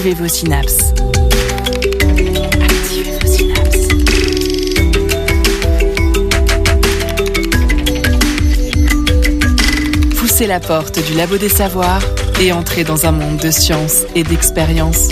Activez vos synapses. Activez vos synapses. Poussez la porte du Labo des Savoirs et entrez dans un monde de science et d'expérience.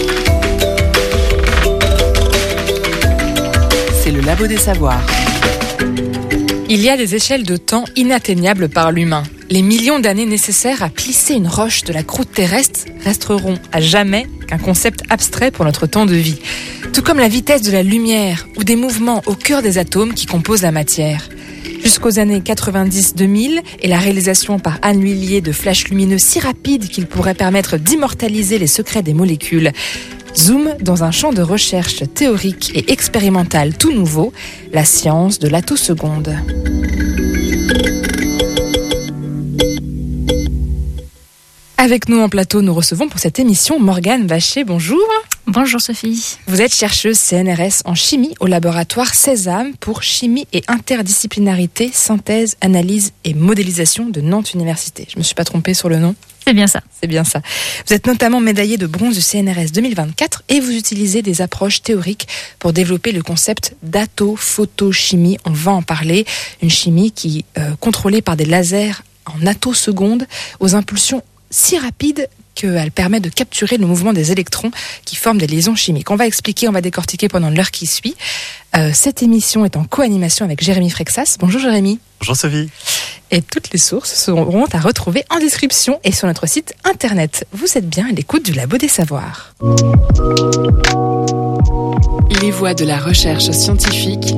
C'est le Labo des Savoirs. Il y a des échelles de temps inatteignables par l'humain. Les millions d'années nécessaires à plisser une roche de la croûte terrestre resteront à jamais qu'un concept abstrait pour notre temps de vie. Tout comme la vitesse de la lumière ou des mouvements au cœur des atomes qui composent la matière. Jusqu'aux années 90-2000 et la réalisation par Anne Lhuillier de flashs lumineux si rapides qu'ils pourraient permettre d'immortaliser les secrets des molécules. Zoom dans un champ de recherche théorique et expérimental tout nouveau, la science de l'attoseconde. Avec nous en plateau, nous recevons pour cette émission Morgane Vacher. Bonjour. Bonjour Sophie. Vous êtes chercheuse CNRS en chimie au laboratoire Sésame pour chimie et interdisciplinarité, synthèse, analyse et modélisation de Nantes Université. Je ne me suis pas trompée sur le nom? C'est bien ça. C'est bien ça. Vous êtes notamment médaillée de bronze du CNRS 2024 et vous utilisez des approches théoriques pour développer le concept d'attophotochimie. On va en parler. Une chimie qui contrôlée par des lasers en attosecondes aux impulsions si rapides qu'elle permet de capturer le mouvement des électrons qui forment des liaisons chimiques. On va expliquer, on va décortiquer pendant l'heure qui suit. Cette émission est en co-animation avec Jérémy Frexas. Bonjour Jérémy. Bonjour Sophie. Et toutes les sources seront à retrouver en description et sur notre site internet. Vous êtes bien à l'écoute du Labo des Savoirs. Les voies de la recherche scientifique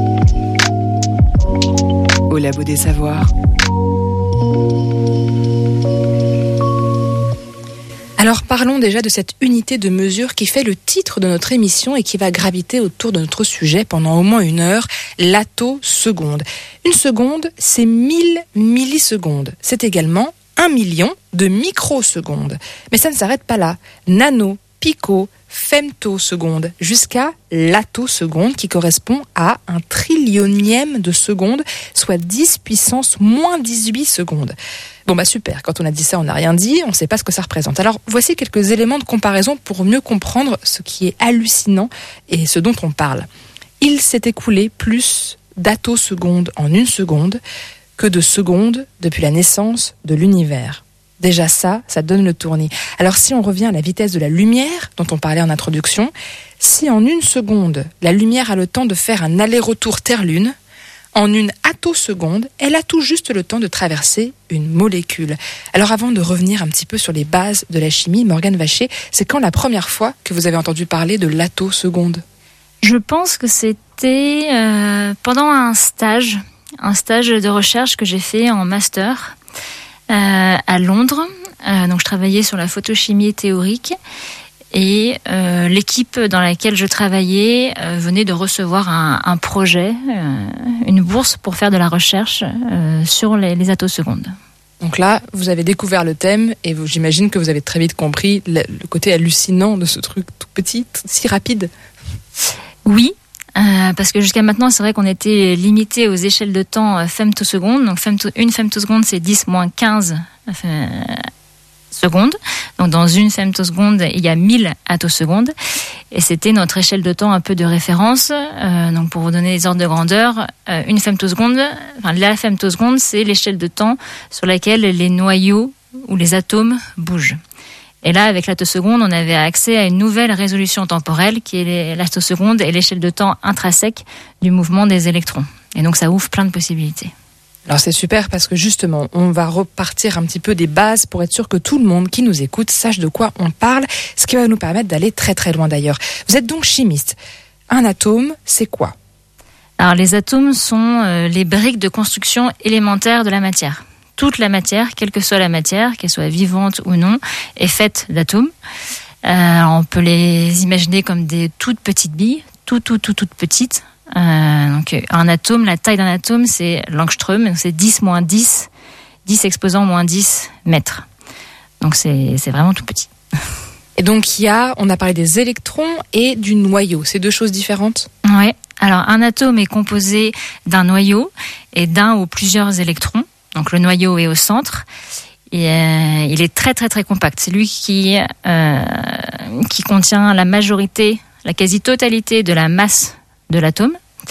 au Labo des Savoirs. Alors parlons déjà de cette unité de mesure qui fait le titre de notre émission et qui va graviter autour de notre sujet pendant au moins une heure, l'attoseconde. Une seconde, c'est 1000 millisecondes. C'est également 1 million de microsecondes. Mais ça ne s'arrête pas là. Nano, pico, femtoseconde, jusqu'à l'attoseconde qui correspond à 1 trillionième de seconde, soit 10 puissance moins 18 secondes. Bon bah super, quand on a dit ça, on n'a rien dit, on ne sait pas ce que ça représente. Alors voici quelques éléments de comparaison pour mieux comprendre ce qui est hallucinant et ce dont on parle. Il s'est écoulé plus d'attosecondes en une seconde que de secondes depuis la naissance de l'univers. Déjà ça donne le tournis. Alors si on revient à la vitesse de la lumière, dont on parlait en introduction, si en une seconde, la lumière a le temps de faire un aller-retour Terre-Lune, en une attoseconde, elle a tout juste le temps de traverser une molécule. Alors avant de revenir un petit peu sur les bases de la chimie, Morgane Vacher, c'est quand la première fois que vous avez entendu parler de l'attoseconde? Je pense que c'était pendant un stage de recherche que j'ai fait en master à Londres. Donc je travaillais sur la photochimie théorique. Et l'équipe dans laquelle je travaillais venait de recevoir un projet, une bourse pour faire de la recherche sur les attosecondes. Donc là, vous avez découvert le thème et j'imagine que vous avez très vite compris le côté hallucinant de ce truc tout petit, si rapide. Oui, parce que jusqu'à maintenant, c'est vrai qu'on était limité aux échelles de temps femtosecondes. Donc une femtoseconde, c'est 10 moins 15 secondes. Donc dans une femtoseconde, il y a 1000 attosecondes. Et c'était notre échelle de temps un peu de référence. Donc pour vous donner les ordres de grandeur, une femtoseconde, la femtoseconde, c'est l'échelle de temps sur laquelle les noyaux ou les atomes bougent. Et là, avec l'attoseconde, on avait accès à une nouvelle résolution temporelle qui est l'attoseconde et l'échelle de temps intrinsèque du mouvement des électrons. Et donc ça ouvre plein de possibilités. Alors c'est super parce que justement, on va repartir un petit peu des bases pour être sûr que tout le monde qui nous écoute sache de quoi on parle, ce qui va nous permettre d'aller très très loin d'ailleurs. Vous êtes donc chimiste. Un atome, c'est quoi? Alors les atomes sont les briques de construction élémentaires de la matière. Toute la matière, quelle que soit la matière, qu'elle soit vivante ou non, est faite d'atomes. On peut les imaginer comme des toutes petites billes, toutes petites. Donc un atome, la taille d'un atome, c'est l'angstrom, donc c'est 10 moins 10, 10 exposant moins 10 mètres. Donc c'est vraiment tout petit. Et donc on a parlé des électrons et du noyau, c'est deux choses différentes? Oui, alors un atome est composé d'un noyau et d'un ou plusieurs électrons. Donc le noyau est au centre Et il est très très très compact. C'est lui qui contient la majorité, la quasi-totalité de la masse de l'atome.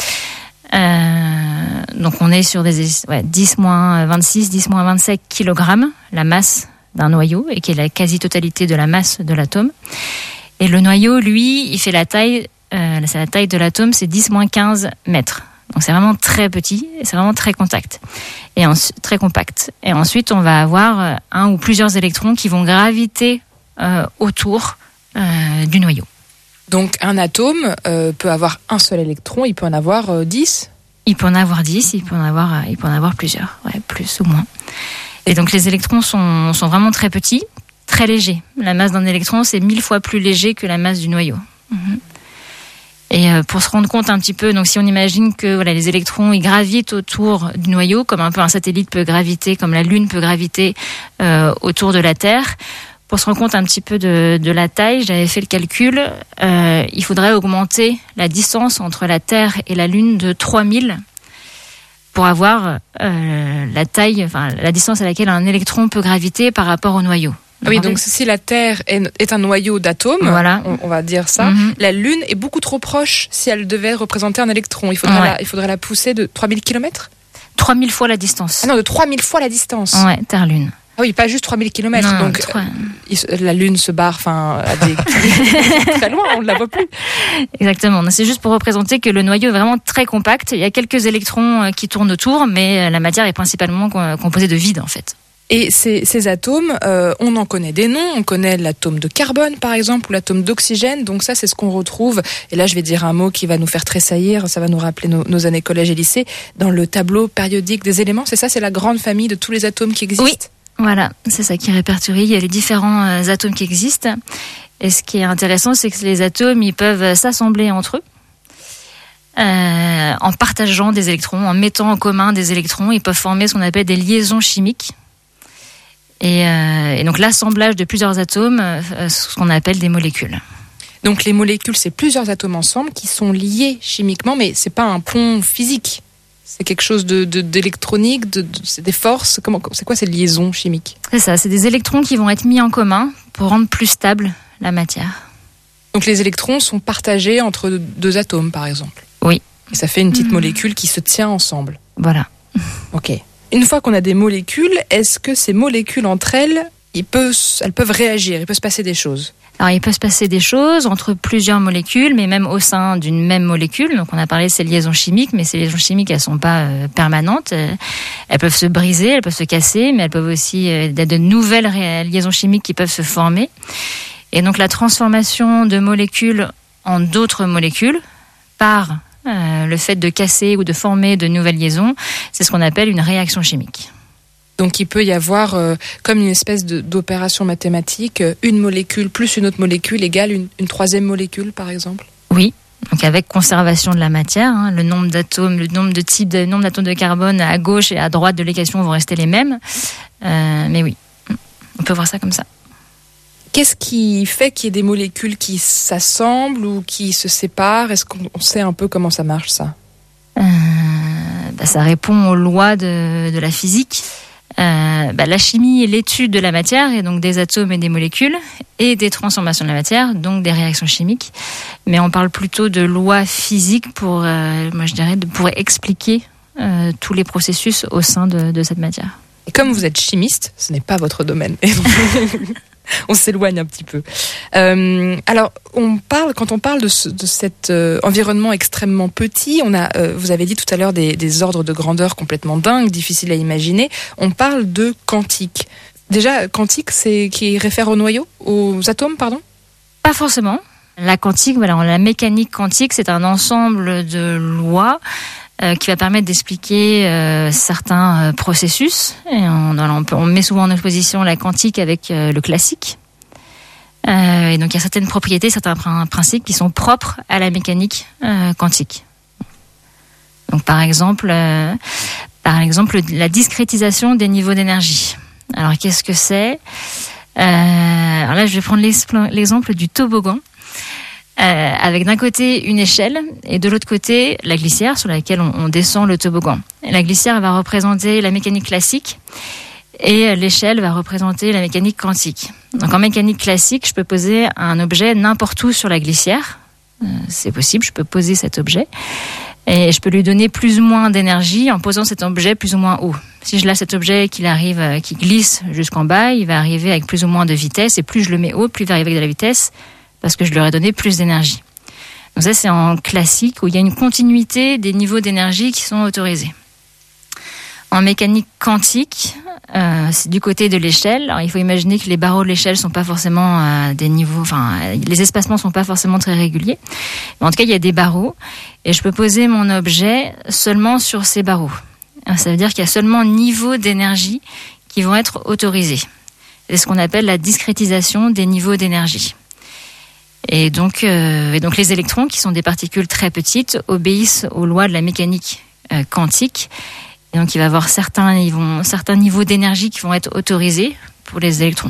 Donc on est sur des 10-26, 10-27 kg, la masse d'un noyau, et qui est la quasi-totalité de la masse de l'atome. Et le noyau, lui, il fait la taille de l'atome, c'est 10-15 mètres. Donc c'est vraiment très petit, et c'est vraiment très compact. Très compact. Et ensuite, on va avoir un ou plusieurs électrons qui vont graviter autour du noyau. Donc un atome peut avoir un seul électron, il peut en avoir 10 ? Il peut en avoir 10, il peut en avoir plusieurs, plus ou moins. Et donc les électrons sont vraiment très petits, très légers. La masse d'un électron, c'est 1000 fois plus léger que la masse du noyau. Et pour se rendre compte un petit peu, donc si on imagine que les électrons ils gravitent autour du noyau, comme un peu un satellite peut graviter, comme la Lune peut graviter autour de la Terre. Pour se rendre compte un petit peu de la taille, j'avais fait le calcul, il faudrait augmenter la distance entre la Terre et la Lune de 3000 pour avoir la distance à laquelle un électron peut graviter par rapport au noyau. Donc si la Terre est un noyau d'atomes, on va dire ça, la Lune est beaucoup trop proche si elle devait représenter un électron. Il faudrait la pousser de 3000 km ? 3000 fois la distance. Ah non, de 3000 fois la distance. Ouais, Terre-Lune. Ah oui, pas juste 3000 km. Non, donc la Lune se barre à des très loin, on ne la voit plus. Exactement. C'est juste pour représenter que le noyau est vraiment très compact. Il y a quelques électrons qui tournent autour, mais la matière est principalement composée de vide en fait. Et ces atomes, on en connaît des noms. On connaît l'atome de carbone, par exemple, ou l'atome d'oxygène. Donc ça, c'est ce qu'on retrouve. Et là, je vais dire un mot qui va nous faire tressaillir. Ça va nous rappeler nos années collège et lycée. Dans le tableau périodique des éléments, c'est ça, c'est la grande famille de tous les atomes qui existent. Oui. Voilà, c'est ça qui est répertorié. Il y a les différents atomes qui existent. Et ce qui est intéressant, c'est que les atomes, ils peuvent s'assembler entre eux. En partageant des électrons, en mettant en commun des électrons, ils peuvent former ce qu'on appelle des liaisons chimiques. Et donc l'assemblage de plusieurs atomes, ce qu'on appelle des molécules. Donc les molécules, c'est plusieurs atomes ensemble qui sont liés chimiquement, mais c'est pas un pont physique. C'est quelque chose d'électronique, c'est des forces. C'est quoi ces liaisons chimiques ? C'est ça, c'est des électrons qui vont être mis en commun pour rendre plus stable la matière. Donc les électrons sont partagés entre deux atomes, par exemple. Oui. Et ça fait une petite molécule qui se tient ensemble. Voilà. Ok. Une fois qu'on a des molécules, est-ce que ces molécules entre elles, elles peuvent réagir, il peut se passer des choses ? Alors, il peut se passer des choses entre plusieurs molécules, mais même au sein d'une même molécule. Donc, on a parlé de ces liaisons chimiques, mais ces liaisons chimiques, elles sont pas permanentes. Elles peuvent se briser, elles peuvent se casser, mais elles peuvent aussi être de nouvelles liaisons chimiques qui peuvent se former. Et donc, la transformation de molécules en d'autres molécules par le fait de casser ou de former de nouvelles liaisons, c'est ce qu'on appelle une réaction chimique. Donc il peut y avoir comme une espèce d'opération mathématique, une molécule plus une autre molécule égale une troisième molécule, par exemple ? Oui, donc avec conservation de la matière, le nombre d'atomes, le nombre d'atomes de carbone à gauche et à droite de l'équation vont rester les mêmes. Mais oui, on peut voir ça comme ça. Qu'est-ce qui fait qu'il y ait des molécules qui s'assemblent ou qui se séparent ? Est-ce qu'on sait un peu comment ça marche, ça ? Ça répond aux lois de la physique. La chimie est l'étude de la matière, et donc des atomes et des molécules, et des transformations de la matière, donc des réactions chimiques. Mais on parle plutôt de lois physiques pour expliquer tous les processus au sein de cette matière. Et comme vous êtes chimiste, ce n'est pas votre domaine. On s'éloigne un petit peu. Alors, quand on parle de cet environnement extrêmement petit, vous avez dit tout à l'heure des ordres de grandeur complètement dingues, difficiles à imaginer. On parle de quantique. Déjà, quantique, c'est qui réfère au noyau, aux atomes, pardon ? Pas forcément. La quantique, la mécanique quantique, c'est un ensemble de lois qui va permettre d'expliquer certains processus. Et on met souvent en opposition la quantique avec le classique. Et donc il y a certaines propriétés, certains principes qui sont propres à la mécanique quantique. Donc par exemple, la discrétisation des niveaux d'énergie. Alors qu'est-ce que c'est ? Alors là, je vais prendre l'exemple du toboggan. Avec d'un côté une échelle et de l'autre côté la glissière sur laquelle on descend le toboggan. Et la glissière va représenter la mécanique classique Et l'échelle va représenter la mécanique quantique. Donc en mécanique classique, je peux poser un objet n'importe où sur la glissière. C'est possible, je peux poser cet objet. Et je peux lui donner plus ou moins d'énergie en posant cet objet plus ou moins haut. Si je laisse cet objet qui glisse jusqu'en bas, il va arriver avec plus ou moins de vitesse. Et plus je le mets haut, plus il va arriver avec de la vitesse, parce que je lui aurai donné plus d'énergie. Donc ça, c'est en classique, où il y a une continuité des niveaux d'énergie qui sont autorisés. En mécanique quantique, c'est du côté de l'échelle. Alors, il faut imaginer que les barreaux de l'échelle sont pas forcément des niveaux, les espacements sont pas forcément très réguliers. Mais en tout cas, il y a des barreaux et je peux poser mon objet seulement sur ces barreaux. Alors, ça veut dire qu'il y a seulement niveaux d'énergie qui vont être autorisés. C'est ce qu'on appelle la discrétisation des niveaux d'énergie. Et donc les électrons, qui sont des particules très petites, obéissent aux lois de la mécanique quantique. Et donc, il va y avoir certains niveaux d'énergie qui vont être autorisés pour les électrons.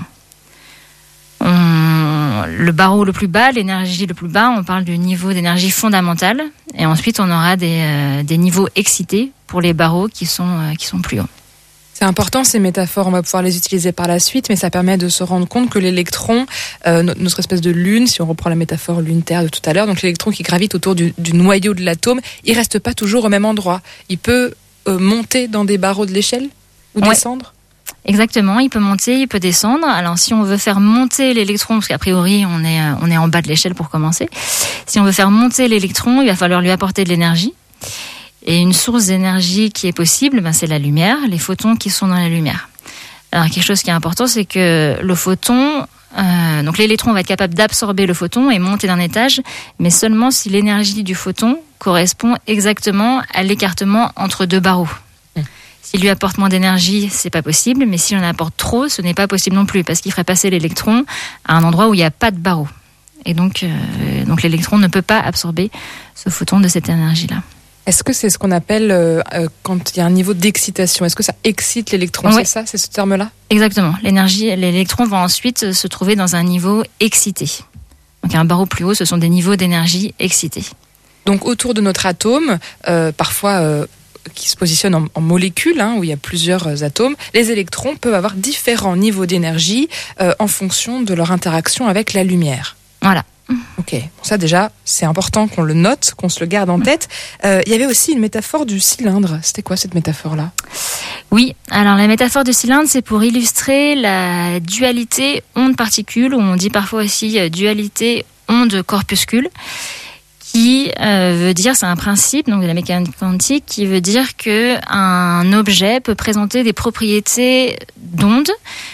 Le barreau le plus bas, l'énergie le plus bas, on parle du niveau d'énergie fondamentale. Et ensuite, on aura des niveaux excités pour les barreaux qui sont plus hauts. C'est important ces métaphores, on va pouvoir les utiliser par la suite, mais ça permet de se rendre compte que l'électron, notre espèce de lune, si on reprend la métaphore lune-terre de tout à l'heure, donc l'électron qui gravite autour du noyau de l'atome, il reste pas toujours au même endroit. Il peut monter dans des barreaux de l'échelle ou descendre ? Exactement, il peut monter, il peut descendre. Alors si on veut faire monter l'électron, parce qu'a priori on est en bas de l'échelle pour commencer, si on veut faire monter l'électron, il va falloir lui apporter de l'énergie. Et une source d'énergie qui est possible, c'est la lumière, les photons qui sont dans la lumière. Alors quelque chose qui est important, c'est que le photon, donc l'électron va être capable d'absorber le photon et monter d'un étage, mais seulement si l'énergie du photon correspond exactement à l'écartement entre deux barreaux. S'il lui apporte moins d'énergie, c'est pas possible, mais s'il en apporte trop, ce n'est pas possible non plus, parce qu'il ferait passer l'électron à un endroit où il n'y a pas de barreau. Et donc l'électron ne peut pas absorber ce photon de cette énergie-là. Est-ce que c'est ce qu'on appelle quand il y a un niveau d'excitation? Est-ce que ça excite l'électron? Oui. C'est ça, c'est ce terme-là? Exactement. L'électron va ensuite se trouver dans un niveau excité. Donc un barreau plus haut, ce sont des niveaux d'énergie excités. Donc autour de notre atome, parfois qui se positionne en molécules, où il y a plusieurs atomes, les électrons peuvent avoir différents niveaux d'énergie en fonction de leur interaction avec la lumière. Voilà. Ok, bon, ça déjà, c'est important qu'on le note, qu'on se le garde en tête. Il y avait aussi une métaphore du cylindre. C'était quoi cette métaphore-là? Oui, alors la métaphore du cylindre, c'est pour illustrer la dualité onde-particule, ou on dit parfois aussi dualité onde-corpuscule, qui veut dire, c'est un principe donc de la mécanique quantique, qui veut dire que un objet peut présenter des propriétés d'onde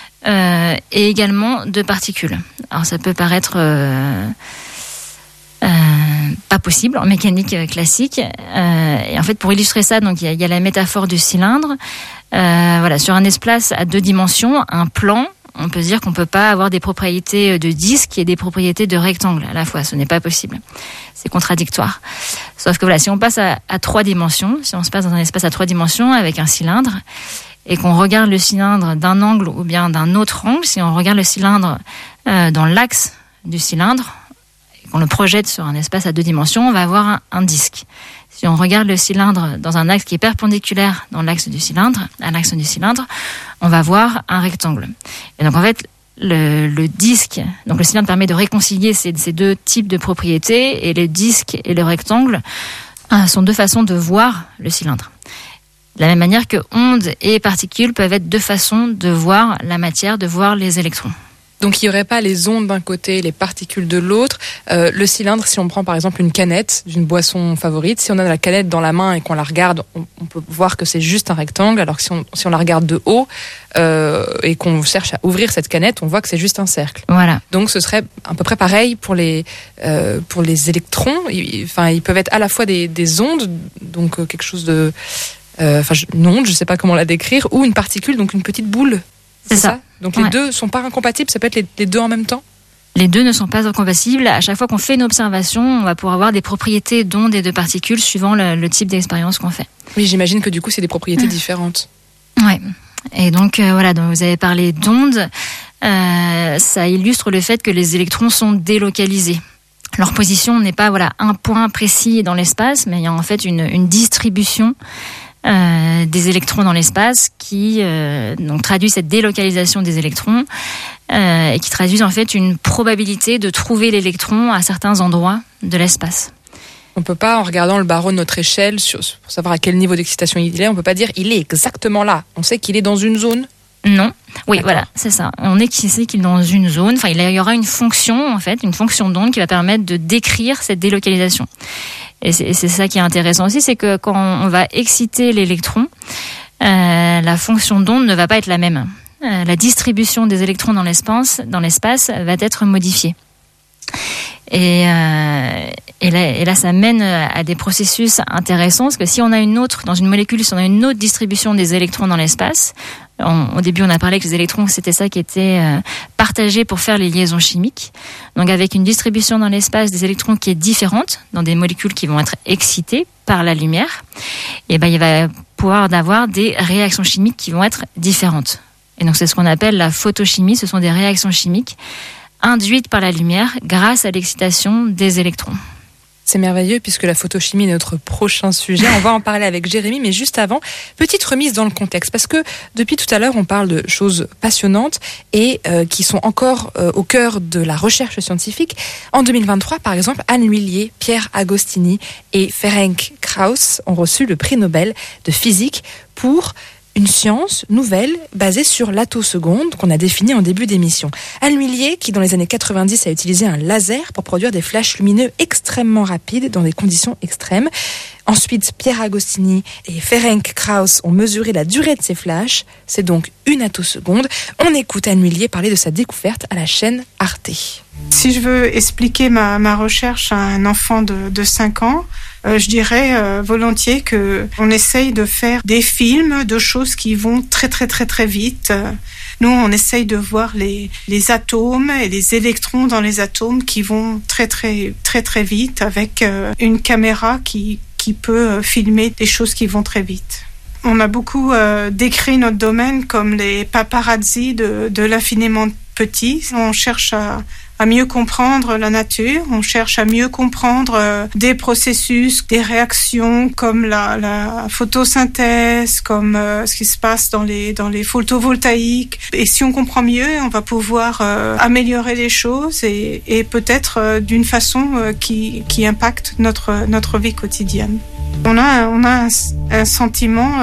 et également de particules. Alors ça peut paraître pas possible en mécanique classique. Et en fait, pour illustrer ça, donc il y a la métaphore du cylindre. Sur un espace à 2 dimensions, un plan, on peut dire qu'on peut pas avoir des propriétés de disque et des propriétés de rectangle à la fois. Ce n'est pas possible. C'est contradictoire. Sauf que si on passe à 3 dimensions, si on se passe dans un espace à 3 dimensions avec un cylindre, et qu'on regarde le cylindre d'un angle ou bien d'un autre angle, si on regarde le cylindre dans l'axe du cylindre, et qu'on le projette sur un espace à 2 dimensions, on va avoir un disque. Si on regarde le cylindre dans un axe qui est perpendiculaire à l'axe du cylindre, on va voir un rectangle. Et donc en fait, le disque, donc le cylindre permet de réconcilier ces 2 types de propriétés, et le disque et le rectangle sont 2 façons de voir le cylindre. De la même manière que ondes et particules peuvent être 2 façons de voir la matière, de voir les électrons. Donc il n'y aurait pas les ondes d'un côté, les particules de l'autre. Le cylindre, si on prend par exemple une canette d'une boisson favorite, si on a la canette dans la main et qu'on la regarde, on peut voir que c'est juste un rectangle, alors que si on la regarde de haut et qu'on cherche à ouvrir cette canette, on voit que c'est juste un cercle. Voilà. Donc ce serait à peu près pareil pour les électrons. Ils peuvent être à la fois des ondes, donc quelque chose de... une onde, je ne sais pas comment la décrire, ou une particule, donc une petite boule. C'est ça. Donc les 2 sont pas incompatibles, ça peut être les 2 en même temps? Les 2 ne sont pas incompatibles. À chaque fois qu'on fait une observation, on va pouvoir avoir des propriétés d'ondes et de particules suivant le type d'expérience qu'on fait. Oui, j'imagine que du coup, c'est des propriétés différentes. Oui. Et donc, donc vous avez parlé d'ondes. Ça illustre le fait que les électrons sont délocalisés. Leur position n'est pas un point précis dans l'espace, mais il y a en fait une distribution des électrons dans l'espace qui donc traduit cette délocalisation des électrons et qui traduisent en fait une probabilité de trouver l'électron à certains endroits de l'espace. On peut pas, en regardant le barreau de notre échelle, pour savoir à quel niveau d'excitation il est, on peut pas dire il est exactement là. On sait qu'il est dans une zone. Non. Oui, D'accord. voilà, c'est ça. On sait qu'il est dans une zone. Enfin, il y aura une fonction, en fait, une fonction d'onde qui va permettre de décrire cette délocalisation. Et c'est ça qui est intéressant aussi, c'est que quand on va exciter l'électron, la fonction d'onde ne va pas être la même. La distribution des électrons dans l'espace va être modifiée. Et là, ça mène à des processus intéressants, parce que si on a dans une molécule, si on a une autre distribution des électrons dans l'espace, au début on a parlé que les électrons, c'était ça qui était partagé pour faire les liaisons chimiques. Donc avec une distribution dans l'espace des électrons qui est différente, dans des molécules qui vont être excitées par la lumière, et il va pouvoir avoir des réactions chimiques qui vont être différentes. Et donc c'est ce qu'on appelle la photochimie, ce sont des réactions chimiques induites par la lumière grâce à l'excitation des électrons. C'est merveilleux puisque la photochimie est notre prochain sujet. On va en parler avec Jérémy, mais juste avant, petite remise dans le contexte. Parce que depuis tout à l'heure, on parle de choses passionnantes et qui sont encore au cœur de la recherche scientifique. En 2023, par exemple, Anne L'Huillier, Pierre Agostini et Ferenc Krauss ont reçu le prix Nobel de physique pour une science nouvelle basée sur l'attoseconde qu'on a définie en début d'émission. Anne L'Huillier, qui dans les années 90 a utilisé un laser pour produire des flashs lumineux extrêmement rapides dans des conditions extrêmes. Ensuite, Pierre Agostini et Ferenc Krauss ont mesuré la durée de ces flashs. C'est donc une attoseconde. On écoute Anne L'Huillier parler de sa découverte à la chaîne Arte. Si je veux expliquer ma recherche à un enfant de 5 ans, je dirais volontiers que on essaye de faire des films de choses qui vont très très très très vite. Nous, on essaye de voir les atomes et les électrons dans les atomes qui vont très très très très vite avec une caméra qui peut filmer des choses qui vont très vite. On a beaucoup décrit notre domaine comme les paparazzi de l'infiniment petit. On cherche à mieux comprendre la nature, on cherche à mieux comprendre des processus, des réactions comme la photosynthèse, comme ce qui se passe dans les photovoltaïques. Et si on comprend mieux, on va pouvoir améliorer les choses et peut-être d'une façon qui impacte notre vie quotidienne. On a un sentiment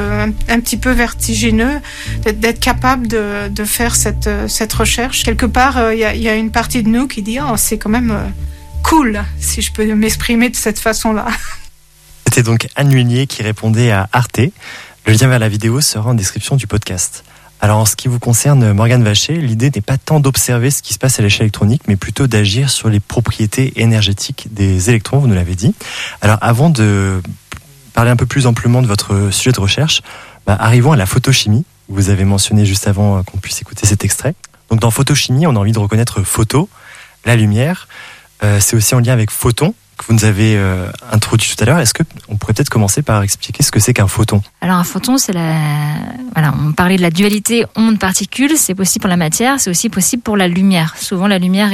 un petit peu vertigineux d'être capable de faire cette recherche. Quelque part, il y a une partie de nous qui dit « Oh, c'est quand même cool, si je peux m'exprimer de cette façon-là. » C'était donc Anne L'Huillier qui répondait à Arte. Le lien vers la vidéo sera en description du podcast. Alors en ce qui vous concerne, Morgane Vacher, l'idée n'est pas tant d'observer ce qui se passe à l'échelle électronique, mais plutôt d'agir sur les propriétés énergétiques des électrons, vous nous l'avez dit. Alors avant de parler un peu plus amplement de votre sujet de recherche, arrivons à la photochimie. Vous avez mentionné juste avant qu'on puisse écouter cet extrait. Donc dans photochimie, on a envie de reconnaître photo, la lumière. C'est aussi en lien avec photon, que vous nous avez introduit tout à l'heure. Est-ce qu'on pourrait peut-être commencer par expliquer ce que c'est qu'un photon ? Alors un photon, c'est on parlait de la dualité onde-particule, c'est possible pour la matière, c'est aussi possible pour la lumière. Souvent la lumière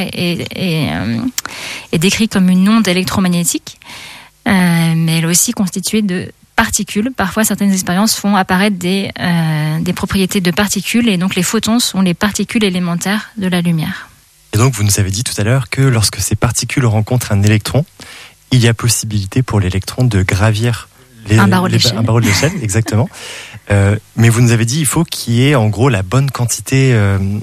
est décrite comme une onde électromagnétique, mais elle est aussi constituée de particules. Parfois certaines expériences font apparaître des propriétés de particules, et donc les photons sont les particules élémentaires de la lumière. Et donc, vous nous avez dit tout à l'heure que lorsque ces particules rencontrent un électron, il y a possibilité pour l'électron de gravir un barreau de l'échelle, exactement. Mais vous nous avez dit il faut qu'il y ait en gros la bonne quantité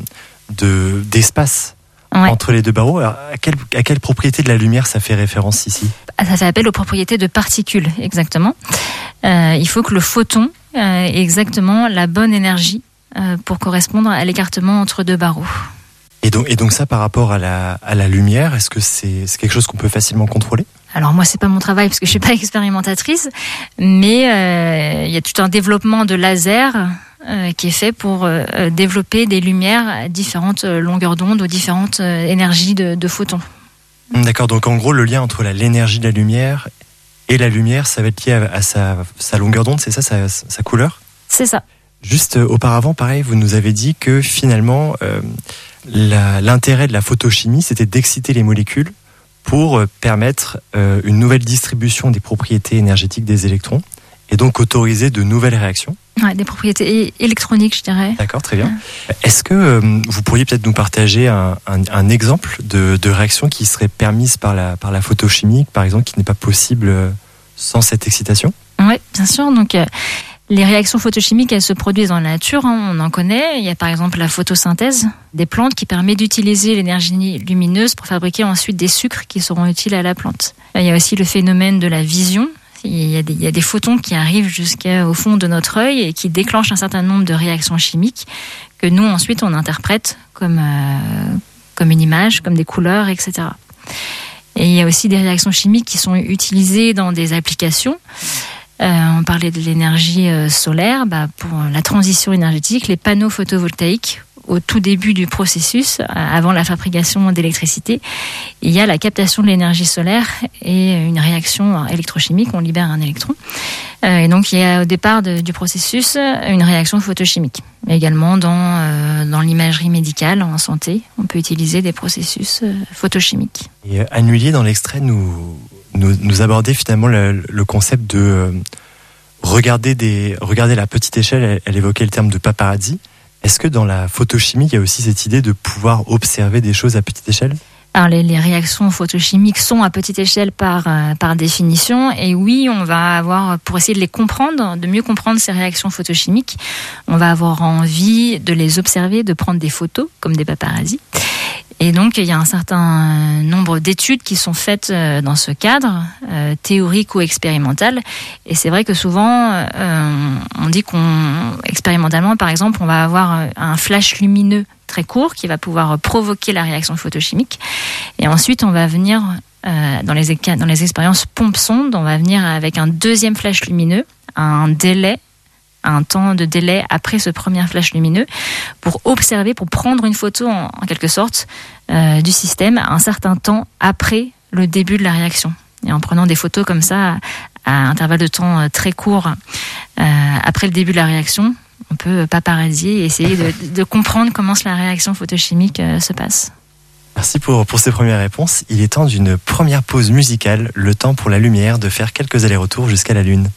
d'espace entre les deux barreaux. Alors, à quelle propriété de la lumière ça fait référence ici ? Ça fait appel aux propriétés de particules, exactement. Il faut que le photon ait exactement la bonne énergie pour correspondre à l'écartement entre deux barreaux. Et donc ça, par rapport à la lumière, est-ce que c'est quelque chose qu'on peut facilement contrôler ? Alors moi, c'est pas mon travail parce que je suis pas expérimentatrice, mais il y a tout un développement de laser qui est fait pour développer des lumières à différentes longueurs d'onde ou différentes énergies de photons. D'accord, donc en gros, le lien entre l'énergie de la lumière et la lumière, ça va être lié à sa longueur d'onde, c'est ça, sa couleur ? C'est ça. Juste auparavant, pareil, vous nous avez dit que finalement, l'intérêt de la photochimie, c'était d'exciter les molécules pour permettre une nouvelle distribution des propriétés énergétiques des électrons. et donc autoriser de nouvelles réactions. Ouais, des propriétés électroniques, je dirais. D'accord, très bien. Est-ce que vous pourriez peut-être nous partager un exemple de réaction qui serait permise par la photochimie, par exemple, qui n'est pas possible sans cette excitation ? Oui, bien sûr. Donc, les réactions photochimiques, elles se produisent dans la nature, hein, on en connaît. Il y a par exemple la photosynthèse des plantes qui permet d'utiliser l'énergie lumineuse pour fabriquer ensuite des sucres qui seront utiles à la plante. Il y a aussi le phénomène de la vision. Il y a des photons qui arrivent jusqu'au fond de notre œil et qui déclenchent un certain nombre de réactions chimiques que nous ensuite on interprète comme une image, comme des couleurs, etc. Et il y a aussi des réactions chimiques qui sont utilisées dans des applications. On parlait de l'énergie solaire, pour la transition énergétique, les panneaux photovoltaïques au tout début du processus, avant la fabrication d'électricité, il y a la captation de l'énergie solaire et une réaction électrochimique, on libère un électron. Et donc il y a au départ du processus une réaction photochimique. Mais également dans l'imagerie médicale, en santé, on peut utiliser des processus photochimiques. Et Anne Lhuillier, dans l'extrait, nous abordait finalement le concept de regarder la petite échelle. Elle évoquait le terme de paparazzi. Est-ce que dans la photochimie, il y a aussi cette idée de pouvoir observer des choses à petite échelle ? Alors les réactions photochimiques sont à petite échelle par définition, et oui, on va avoir, pour essayer de les comprendre, de mieux comprendre ces réactions photochimiques, on va avoir envie de les observer, de prendre des photos comme des paparazzis. Et donc, il y a un certain nombre d'études qui sont faites dans ce cadre, théorique ou expérimental. Et c'est vrai que souvent, on dit expérimentalement, par exemple, on va avoir un flash lumineux très court qui va pouvoir provoquer la réaction photochimique. Et ensuite, on va venir, dans les expériences pompe-sonde, on va venir avec un deuxième flash lumineux, un temps de délai après ce premier flash lumineux pour observer, pour prendre une photo en quelque sorte du système un certain temps après le début de la réaction. Et en prenant des photos comme ça à intervalles de temps très courts après le début de la réaction, on peut paparazzier et essayer de comprendre comment la réaction photochimique se passe. Merci pour ces premières réponses. Il est temps d'une première pause musicale, le temps pour la lumière de faire quelques allers-retours jusqu'à la Lune.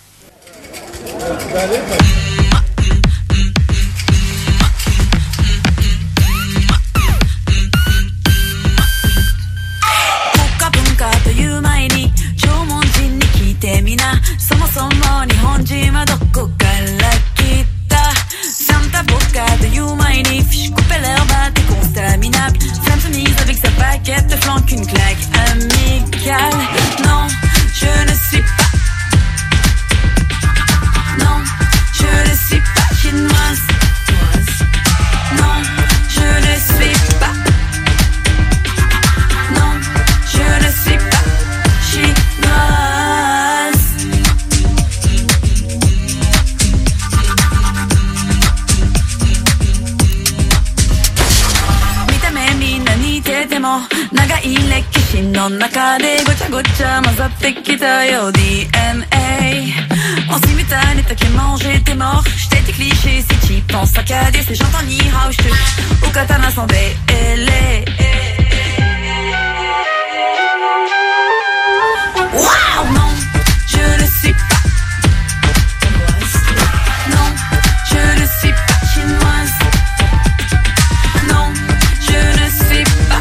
Qu'une claque amicale. Non, je ne suis pas. Non, je ne suis pas chinoise. Non, je ne suis pas. Non, je ne suis pas chinoise. Mitame minna nitete mo 長い歴史の中でごちゃごちゃ混ざってきたよ DNA On s'imite à l'état qui mangeait tes morts J'étais tes clichés si tu penses saccader Si j'entends ni hao j'te au katana sans BLA Wow non je ne suis pas Non je ne suis pas chinoise Non je ne suis pas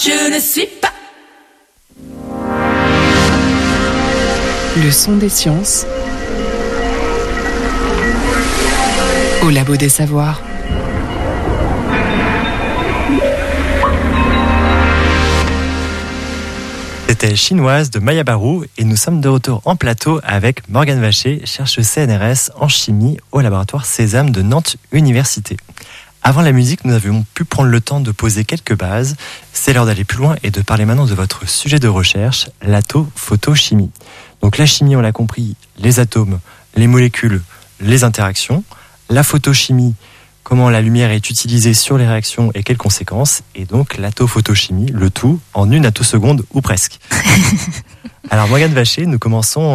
je ne suis pas. Le son des sciences au Labo des Savoirs. C'était Chinoise de Maya Barou et nous sommes de retour en plateau avec Morgane Vacher, chercheuse CNRS en chimie au laboratoire Sésame de Nantes Université. Avant la musique, nous avions pu prendre le temps de poser quelques bases. C'est l'heure d'aller plus loin et de parler maintenant de votre sujet de recherche, l'ato-photochimie. Donc la chimie, on l'a compris, les atomes, les molécules, les interactions. La photochimie, comment la lumière est utilisée sur les réactions et quelles conséquences. Et donc l'ato-photochimie, le tout en 1 attoseconde ou presque. Alors Morgane Vacher, nous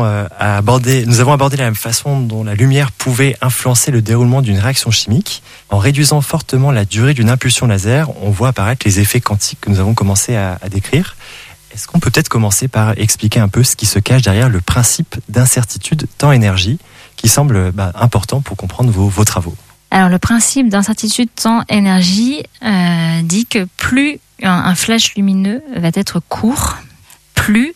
avons abordé la façon dont la lumière pouvait influencer le déroulement d'une réaction chimique. En réduisant fortement la durée d'une impulsion laser, on voit apparaître les effets quantiques que nous avons commencé à décrire. Est-ce qu'on peut peut-être commencer par expliquer un peu ce qui se cache derrière le principe d'incertitude temps-énergie qui semble important pour comprendre vos travaux? Alors le principe d'incertitude temps-énergie dit que plus un flash lumineux va être court, plus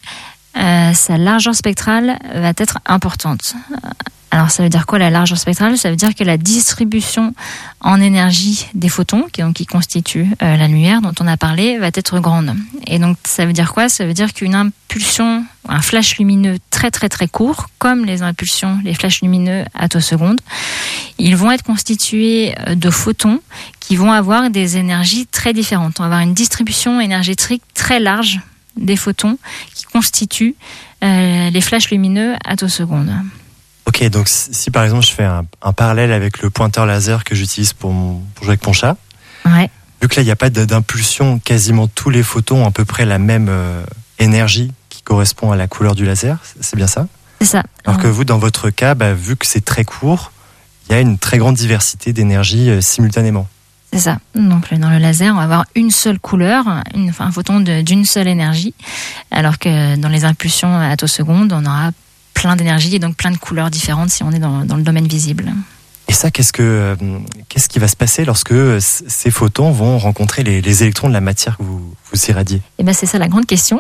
sa largeur spectrale va être importante. Alors ça veut dire quoi la largeur spectrale? Ça veut dire que la distribution en énergie des photons, qui constituent la lumière dont on a parlé, va être grande. Et donc ça veut dire quoi? Ça veut dire qu'une impulsion, un flash lumineux très très très court, comme les flashs lumineux attosecondes, ils vont être constitués de photons qui vont avoir des énergies très différentes. On va avoir une distribution énergétique très large des photons qui constituent les flashs lumineux attosecondes. Ok, donc si par exemple je fais un parallèle avec le pointeur laser que j'utilise pour jouer avec mon chat, ouais. Vu que là il n'y a pas d'impulsion, quasiment tous les photons ont à peu près la même énergie qui correspond à la couleur du laser, c'est bien ça? C'est ça. Alors que vous, dans votre cas, vu que c'est très court, il y a une très grande diversité d'énergie simultanément. C'est ça. Donc dans le laser, on va avoir une seule couleur, un photon d'une seule énergie, alors que dans les impulsions attosecondes, on aura plein d'énergie et donc plein de couleurs différentes si on est dans le domaine visible. Et ça, qu'est-ce qui va se passer lorsque ces photons vont rencontrer les électrons de la matière que vous irradiez? Eh ben c'est ça la grande question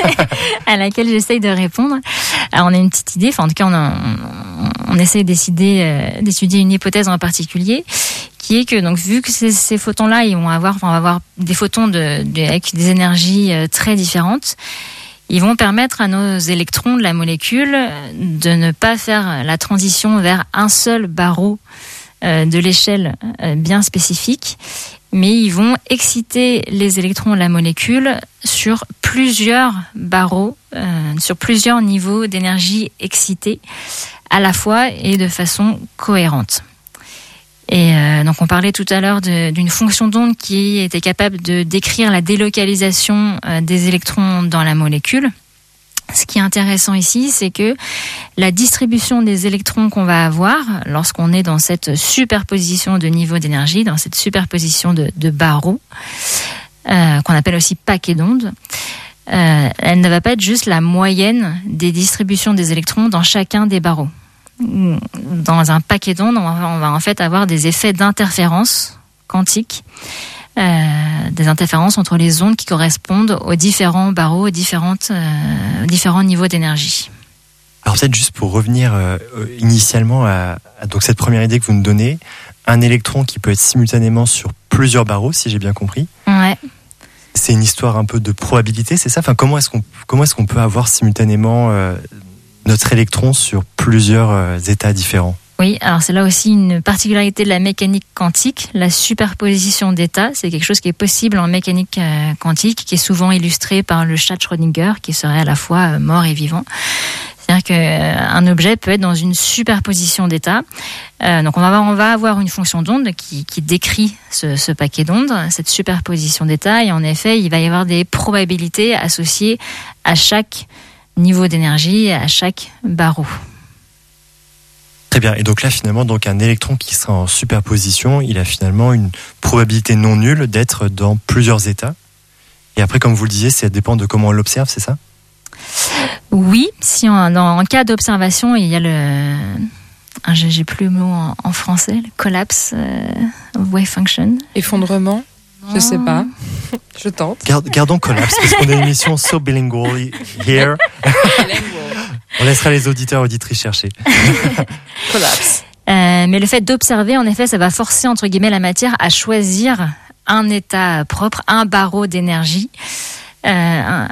à laquelle j'essaye de répondre. Alors on a une petite idée, en tout cas on essaye d'étudier une hypothèse en particulier, qui est que donc vu que ces photons-là, on va avoir des photons avec des énergies très différentes. Ils vont permettre à nos électrons de la molécule de ne pas faire la transition vers un seul barreau de l'échelle bien spécifique, mais ils vont exciter les électrons de la molécule sur plusieurs barreaux, sur plusieurs niveaux d'énergie excités à la fois et de façon cohérente. Et donc on parlait tout à l'heure d'une fonction d'onde qui était capable de décrire la délocalisation des électrons dans la molécule. Ce qui est intéressant ici, c'est que la distribution des électrons qu'on va avoir lorsqu'on est dans cette superposition de niveaux d'énergie, dans cette superposition de barreaux, qu'on appelle aussi paquets d'ondes, elle ne va pas être juste la moyenne des distributions des électrons dans chacun des barreaux. Dans un paquet d'ondes, on va en fait avoir des effets d'interférence quantique, des interférences entre les ondes qui correspondent aux différents barreaux, aux différents niveaux d'énergie. Alors peut-être juste pour revenir initialement à donc cette première idée que vous nous donnez, un électron qui peut être simultanément sur plusieurs barreaux, si j'ai bien compris. Ouais. C'est une histoire un peu de probabilité, c'est ça? Enfin, comment est-ce qu'on peut avoir simultanément notre électron sur plusieurs états différents? Oui, alors c'est là aussi une particularité de la mécanique quantique. La superposition d'états, c'est quelque chose qui est possible en mécanique quantique, qui est souvent illustré par le chat de Schrödinger, qui serait à la fois mort et vivant. C'est-à-dire qu'un objet peut être dans une superposition d'états. Donc on va avoir une fonction d'onde qui décrit ce paquet d'ondes, cette superposition d'états, et en effet, il va y avoir des probabilités associées à chaque niveau d'énergie, à chaque barreau. Très bien. Et donc là, finalement, un électron qui sera en superposition, il a finalement une probabilité non nulle d'être dans plusieurs états. Et après, comme vous le disiez, ça dépend de comment on l'observe, c'est ça? Oui. Si en cas d'observation, il y a j'ai plus le mot en français, le collapse wave function. Effondrement, je sais pas. Je tente. Gardons collapse, parce qu'on a une émission so bilingual here. On laissera les auditeurs et auditrices chercher. Collapse. Mais le fait d'observer, en effet, ça va forcer, entre guillemets, la matière à choisir un état propre, un barreau d'énergie. La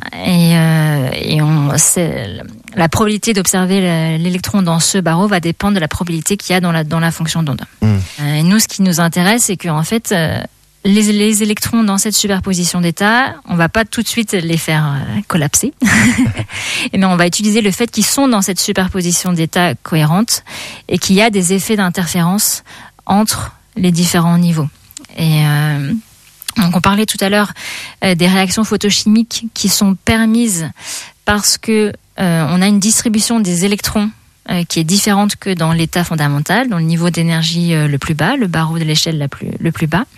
probabilité d'observer l'électron dans ce barreau va dépendre de la probabilité qu'il y a dans la fonction d'onde. Et nous, ce qui nous intéresse, c'est qu'en fait, les électrons dans cette superposition d'états, on va pas tout de suite les faire collapser, mais on va utiliser le fait qu'ils sont dans cette superposition d'états cohérente et qu'il y a des effets d'interférence entre les différents niveaux. Et donc on parlait tout à l'heure des réactions photochimiques qui sont permises parce que on a une distribution des électrons qui est différente que dans l'état fondamental, dans le niveau d'énergie le plus bas, le barreau de l'échelle le plus bas.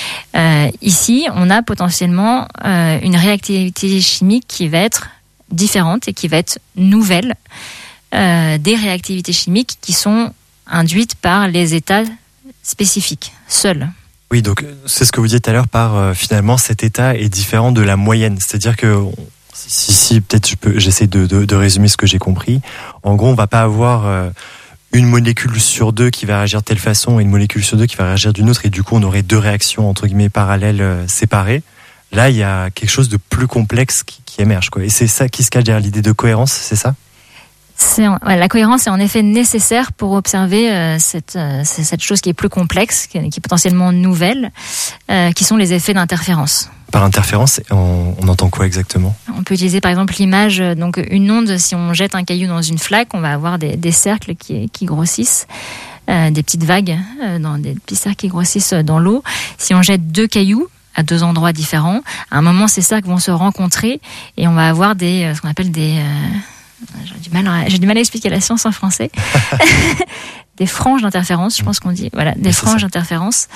Ici, on a potentiellement une réactivité chimique qui va être différente et qui va être nouvelle des réactivités chimiques qui sont induites par les états spécifiques, seuls. Oui, donc c'est ce que vous disiez tout à l'heure par finalement cet état est différent de la moyenne. C'est-à-dire que si peut-être j'essaie de résumer ce que j'ai compris. En gros, on va pas avoir une molécule sur deux qui va réagir de telle façon et une molécule sur deux qui va réagir d'une autre, et du coup on aurait deux réactions entre guillemets parallèles séparées. Là, il y a quelque chose de plus complexe qui émerge, quoi. Et c'est ça qui se cache derrière l'idée de cohérence, c'est ça ? La cohérence est en effet nécessaire pour observer cette chose qui est plus complexe, qui est potentiellement nouvelle, qui sont les effets d'interférence. Par interférence, on entend quoi exactement ? On peut utiliser par exemple l'image, donc une onde, si on jette un caillou dans une flaque, on va avoir des cercles qui grossissent, des petites vagues, dans des petits cercles qui grossissent dans l'eau. Si on jette deux cailloux à deux endroits différents, à un moment ces cercles vont se rencontrer et on va avoir ce qu'on appelle des... j'ai du mal à expliquer la science en français. Des franges d'interférence, je pense qu'on dit. Voilà, des franges d'interférence.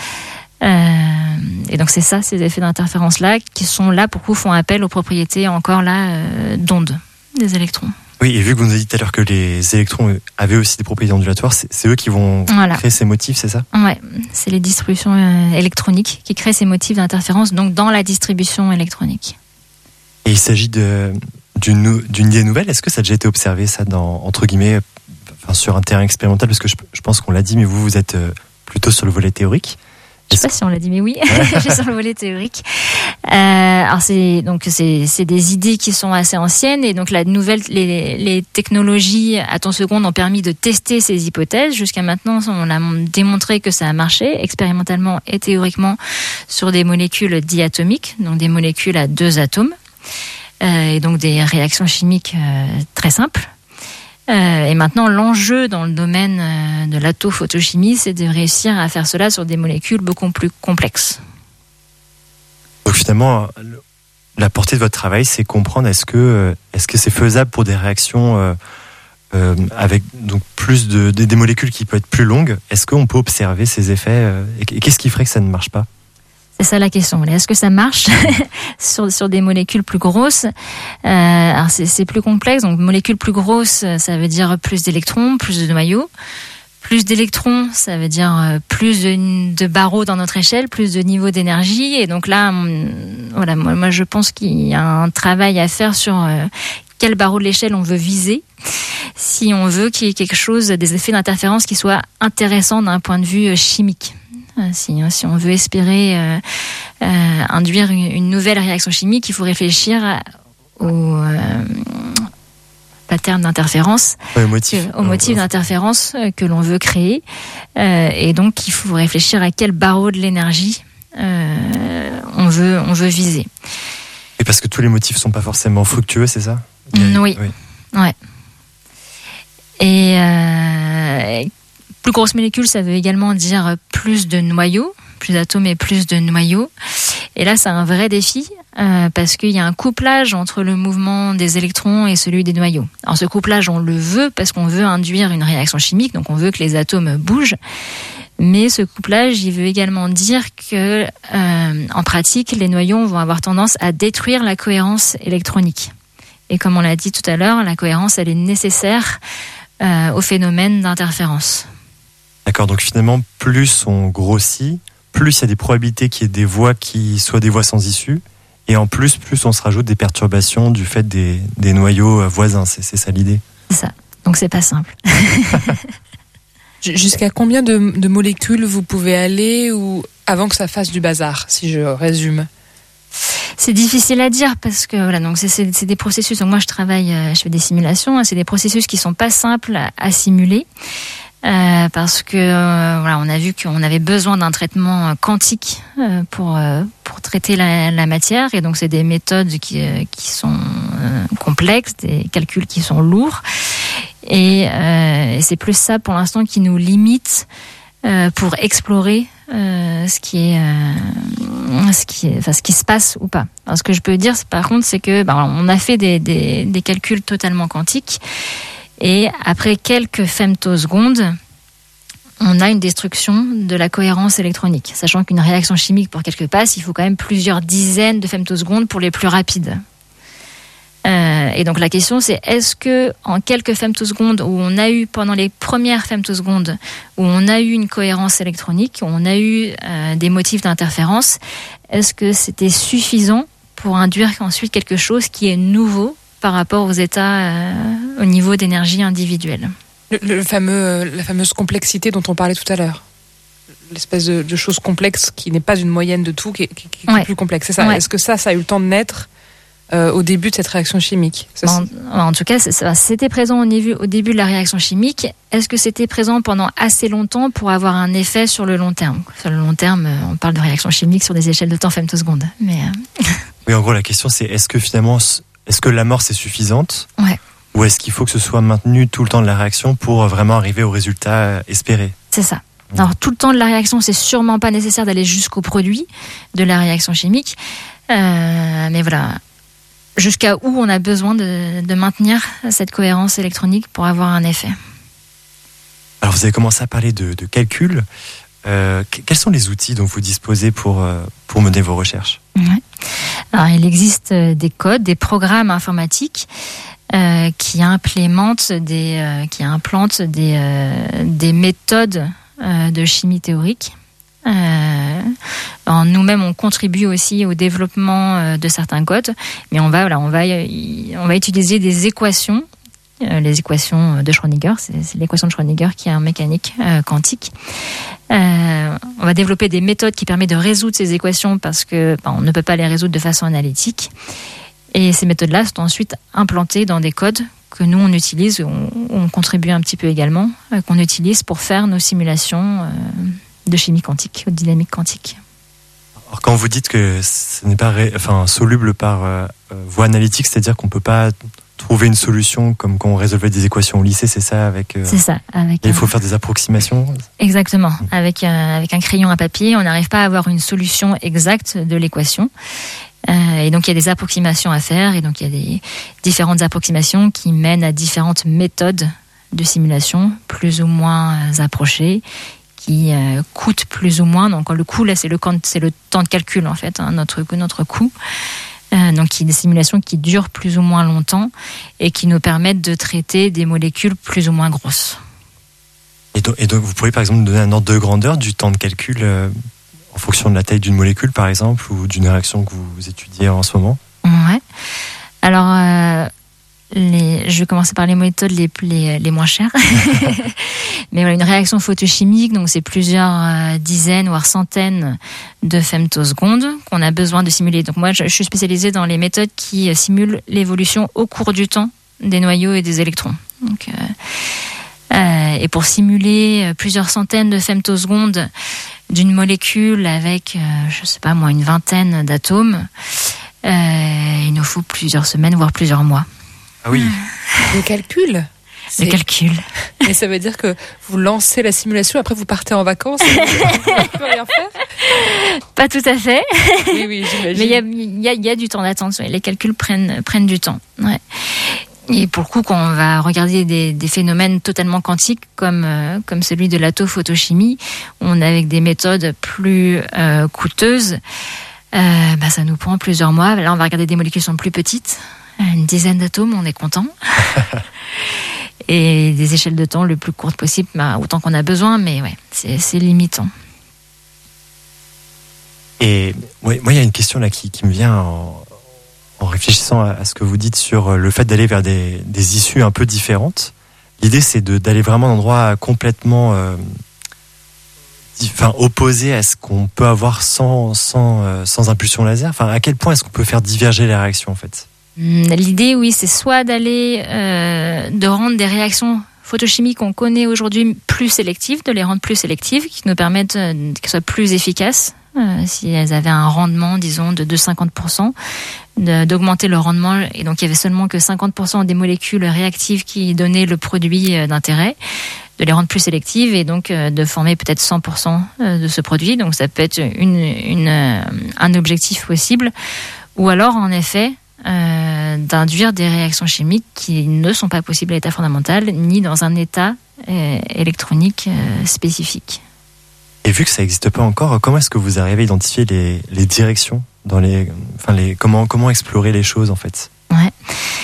Et donc c'est ça, ces effets d'interférence-là, qui sont là, pour coup, font appel aux propriétés encore là d'ondes des électrons. Oui, et vu que vous nous avez dit tout à l'heure que les électrons avaient aussi des propriétés ondulatoires, c'est eux qui vont créer ces motifs, c'est ça ? Ouais, c'est les distributions électroniques qui créent ces motifs d'interférence, donc dans la distribution électronique. Et il s'agit d'une idée nouvelle. Est-ce que ça a déjà été observé, ça, entre guillemets, sur un terrain expérimental ? Parce que je pense qu'on l'a dit, mais vous êtes plutôt sur le volet théorique. Je sais pas si on l'a dit, mais oui, je suis sur le volet théorique. Alors c'est des idées qui sont assez anciennes, et donc les technologies à temps seconde ont permis de tester ces hypothèses. Jusqu'à maintenant, on a démontré que ça a marché expérimentalement et théoriquement sur des molécules diatomiques, donc des molécules à 2 atomes, et donc des réactions chimiques très simples. Et maintenant, l'enjeu dans le domaine de l'autophotochimie, c'est de réussir à faire cela sur des molécules beaucoup plus complexes. Donc finalement, la portée de votre travail, c'est comprendre est-ce que c'est faisable pour des réactions avec donc plus des molécules qui peuvent être plus longues. Est-ce qu'on peut observer ces effets et qu'est-ce qui ferait que ça ne marche pas ? C'est ça la question. Est-ce que ça marche sur des molécules plus grosses ? Alors c'est plus complexe. Donc molécules plus grosses, ça veut dire plus d'électrons, plus de noyaux. Plus d'électrons, ça veut dire plus de barreaux dans notre échelle, plus de niveaux d'énergie. Et donc là, voilà, moi je pense qu'il y a un travail à faire sur quel barreau de l'échelle on veut viser, si on veut qu'il y ait quelque chose, des effets d'interférence qui soient intéressants d'un point de vue chimique. Si on veut espérer induire une nouvelle réaction chimique, il faut réfléchir au pattern d'interférence, au motif d'interférence que l'on veut créer. Et donc, il faut réfléchir à quel barreau de l'énergie on veut viser. Et parce que tous les motifs ne sont pas forcément fructueux, c'est ça ? Oui. Ouais. Et plus grosse molécule, ça veut également dire plus de noyaux, plus d'atomes et plus de noyaux. Et là, c'est un vrai défi parce qu'il y a un couplage entre le mouvement des électrons et celui des noyaux. Alors ce couplage, on le veut parce qu'on veut induire une réaction chimique, donc on veut que les atomes bougent. Mais ce couplage, il veut également dire que, en pratique, les noyaux vont avoir tendance à détruire la cohérence électronique. Et comme on l'a dit tout à l'heure, la cohérence, elle est nécessaire au phénomène d'interférence. D'accord, donc finalement, plus on grossit, plus il y a des probabilités qu'il y ait des voies qui soient des voies sans issue. Et en plus on se rajoute des perturbations du fait des noyaux voisins. C'est ça l'idée. C'est ça. Donc c'est pas simple. Jusqu'à combien de molécules vous pouvez aller ou avant que ça fasse du bazar, si je résume? C'est difficile à dire parce que voilà, donc c'est des processus. Donc moi je fais des simulations. C'est des processus qui sont pas simples à simuler parce que voilà, on a vu qu'on avait besoin d'un traitement quantique pour traiter la matière, et donc c'est des méthodes qui sont complexes, des calculs qui sont lourds, et c'est plus ça pour l'instant qui nous limite pour explorer ce qui se passe ou pas. Alors, ce que je peux dire, par contre, c'est que on a fait des calculs totalement quantiques, et après quelques femtosecondes, on a une destruction de la cohérence électronique, sachant qu'une réaction chimique pour quelques passes, il faut quand même plusieurs dizaines de femtosecondes pour les plus rapides. Et donc la question, c'est est-ce que en quelques femtosecondes, où on a eu pendant les premières femtosecondes, où on a eu une cohérence électronique, où on a eu des motifs d'interférence, est-ce que c'était suffisant pour induire ensuite quelque chose qui est nouveau par rapport aux états au niveau d'énergie individuelle? La fameuse complexité dont on parlait tout à l'heure. L'espèce de chose complexe qui n'est pas une moyenne de tout, qui est plus complexe. C'est ça. Ouais. Est-ce que ça a eu le temps de naître au début de cette réaction chimique? En tout cas, c'était présent au début de la réaction chimique. Est-ce que c'était présent pendant assez longtemps pour avoir un effet sur le long terme? Sur le long terme, on parle de réaction chimique sur des échelles de temps femtosecondes. Mais oui, en gros, la question, c'est est-ce que l'amorce est suffisante? Ouais. Ou est-ce qu'il faut que ce soit maintenu tout le temps de la réaction pour vraiment arriver au résultat espéré? C'est ça. Alors, tout le temps de la réaction, c'est sûrement pas nécessaire d'aller jusqu'au produit de la réaction chimique. Mais voilà, jusqu'à où on a besoin de maintenir cette cohérence électronique pour avoir un effet. Alors, vous avez commencé à parler de calcul. Quels sont les outils dont vous disposez pour mener vos recherches? Ouais. Alors, il existe des codes, des programmes informatiques qui implantent des méthodes de chimie théorique. Nous-mêmes, on contribue aussi au développement de certains codes, mais on va utiliser des équations, les équations de Schrödinger. C'est l'équation de Schrödinger qui est en mécanique quantique. On va développer des méthodes qui permettent de résoudre ces équations parce que on ne peut pas les résoudre de façon analytique. Et ces méthodes-là sont ensuite implantées dans des codes que nous, on utilise, on contribue un petit peu également, qu'on utilise pour faire nos simulations de chimie quantique, de dynamique quantique. Alors quand vous dites que ce n'est pas soluble par voie analytique, c'est-à-dire qu'on ne peut pas trouver une solution comme quand on résolvait des équations au lycée, c'est ça C'est ça. Il faut faire des approximations. Exactement. Avec un crayon à papier, on n'arrive pas à avoir une solution exacte de l'équation. Et donc il y a des approximations à faire, et donc il y a des différentes approximations qui mènent à différentes méthodes de simulation plus ou moins approchées, qui coûtent plus ou moins. Donc le coût là, c'est le temps de calcul en fait, notre coût. Donc des simulations qui durent plus ou moins longtemps et qui nous permettent de traiter des molécules plus ou moins grosses. Et donc vous pourriez par exemple nous donner un ordre de grandeur du temps de calcul en fonction de la taille d'une molécule, par exemple, ou d'une réaction que vous étudiez en ce moment? Ouais. Alors, je vais commencer par les méthodes les moins chères. Mais voilà, une réaction photochimique, donc c'est plusieurs dizaines, voire centaines de femtosecondes qu'on a besoin de simuler. Donc moi, je suis spécialisée dans les méthodes qui simulent l'évolution au cours du temps des noyaux et des électrons. Donc, et pour simuler plusieurs centaines de femtosecondes d'une molécule avec, une vingtaine d'atomes, il nous faut plusieurs semaines, voire plusieurs mois. Ah oui. Le calcul. Le calcul. Et ça veut dire que vous lancez la simulation, après vous partez en vacances et vous ne pouvez rien faire? Pas tout à fait. Oui, j'imagine. Mais il y a du temps d'attente. Les calculs prennent du temps. Ouais. Et pour le coup, quand on va regarder des phénomènes totalement quantiques comme celui de l'autophotochimie, on est avec des méthodes plus coûteuses, ça nous prend plusieurs mois. Là, on va regarder des molécules qui sont plus petites, une dizaine d'atomes, on est content. Et des échelles de temps le plus courtes possible, autant qu'on a besoin, mais ouais, c'est limitant. Et moi, il y a une question là qui me vient en réfléchissant à ce que vous dites sur le fait d'aller vers des issues un peu différentes. L'idée, c'est d'aller vraiment à un endroit complètement opposé à ce qu'on peut avoir sans impulsion laser. Enfin, à quel point est-ce qu'on peut faire diverger les réactions, en fait ? L'idée, oui, c'est soit de rendre des réactions photochimiques qu'on connaît aujourd'hui plus sélectives, de les rendre plus sélectives, qui nous permettent qu'elles soient plus efficaces. Si elles avaient un rendement, disons, de 50%, d'augmenter le rendement, et donc il y avait seulement que 50% des molécules réactives qui donnaient le produit d'intérêt, de les rendre plus sélectives et donc de former peut-être 100% de ce produit. Donc ça peut être un objectif possible, ou alors en effet d'induire des réactions chimiques qui ne sont pas possibles à l'état fondamental ni dans un état électronique spécifique. Et vu que ça n'existe pas encore, comment est-ce que vous arrivez à identifier les directions dans comment explorer les choses, en fait ? Ouais.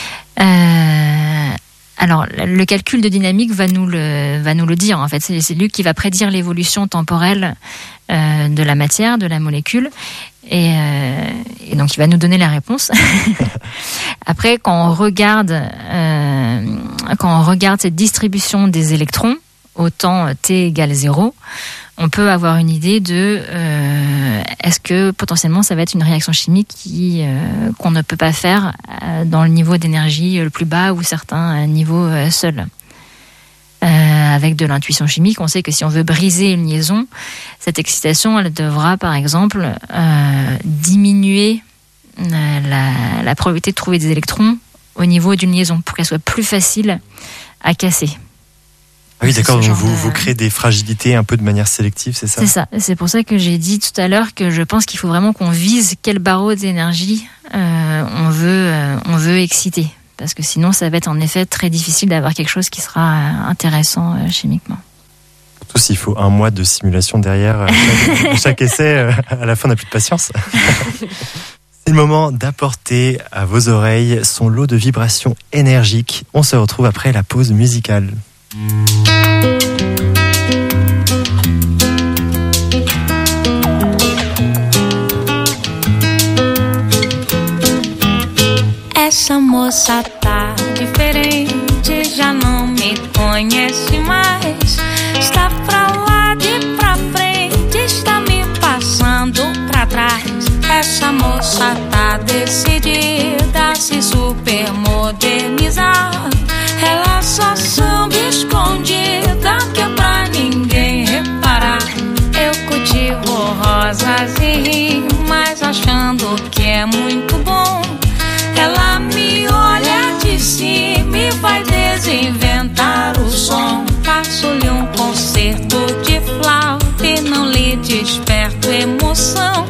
Alors, le calcul de dynamique va nous le dire, en fait. C'est lui qui va prédire l'évolution temporelle de la matière, de la molécule. Et donc, il va nous donner la réponse. Après, quand on regarde cette distribution des électrons au temps t égale 0, on peut avoir une idée de est-ce que potentiellement ça va être une réaction chimique qu'on ne peut pas faire dans le niveau d'énergie le plus bas ou certains niveaux seuls. Avec de l'intuition chimique, on sait que si on veut briser une liaison, cette excitation, elle devra par exemple diminuer la probabilité de trouver des électrons au niveau d'une liaison pour qu'elle soit plus facile à casser. Ah oui, d'accord, donc vous créez des fragilités un peu de manière sélective, c'est ça ? C'est ça, c'est pour ça que j'ai dit tout à l'heure que je pense qu'il faut vraiment qu'on vise quel barreau d'énergie on veut exciter. Parce que sinon, ça va être en effet très difficile d'avoir quelque chose qui sera intéressant chimiquement. Surtout s'il faut 1 mois de simulation derrière chaque essai, à la fin on n'a plus de patience. C'est le moment d'apporter à vos oreilles son lot de vibrations énergiques. On se retrouve après la pause musicale. Essa moça tá diferente, já não me conhece mais. Está pra lá de pra frente, está me passando pra trás. Essa moça tá decidida a se super modernizar. Ela só samba escondida que é pra ninguém reparar. Eu cultivo rosas e rimas achando que é muito bom. Ela me olha de cima e vai desinventar o som. Faço-lhe um concerto de flauta e não lhe desperto emoção.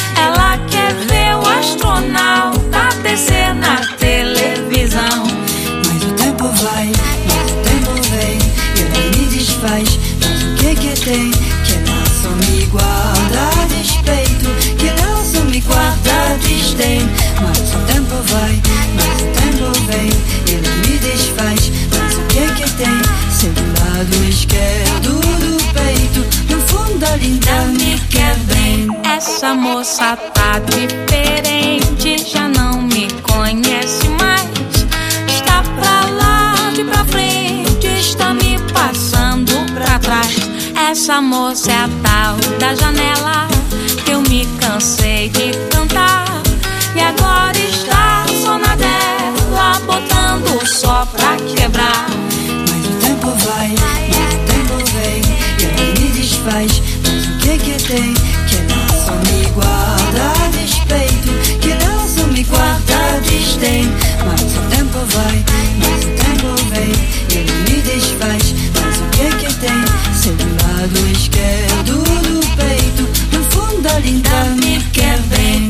Ela quer ver o astronauta descer na televisão. Mas o tempo vai, mas o tempo vem, e ela me desfaz. Mas o que tem? Que ela só me guarda a despeito, que ela só me guarda a desdém. Mas o tempo vai, mas o tempo vem, e ela me desfaz. Mas o que tem? Seu lado esquerdo do peito, no fundo a linda me quer bem. Essa moça tá diferente, já não me conhece mais. Está pra lá de pra frente, está me passando pra trás. Essa moça é a tal da janela, que eu me cansei de cantar. E agora está só na dela, botando só pra quebrar. Mas o tempo vai, mas o tempo vem, e ela me desfaz. Mas o que tem? Que ela só me guarda a despeito, que ela só me guarda a desdém. Mas o tempo vai, mas o tempo vem, e ela me desfaz. Mas o que tem? Seu lado esquerdo do peito, no fundo a linda me quer bem.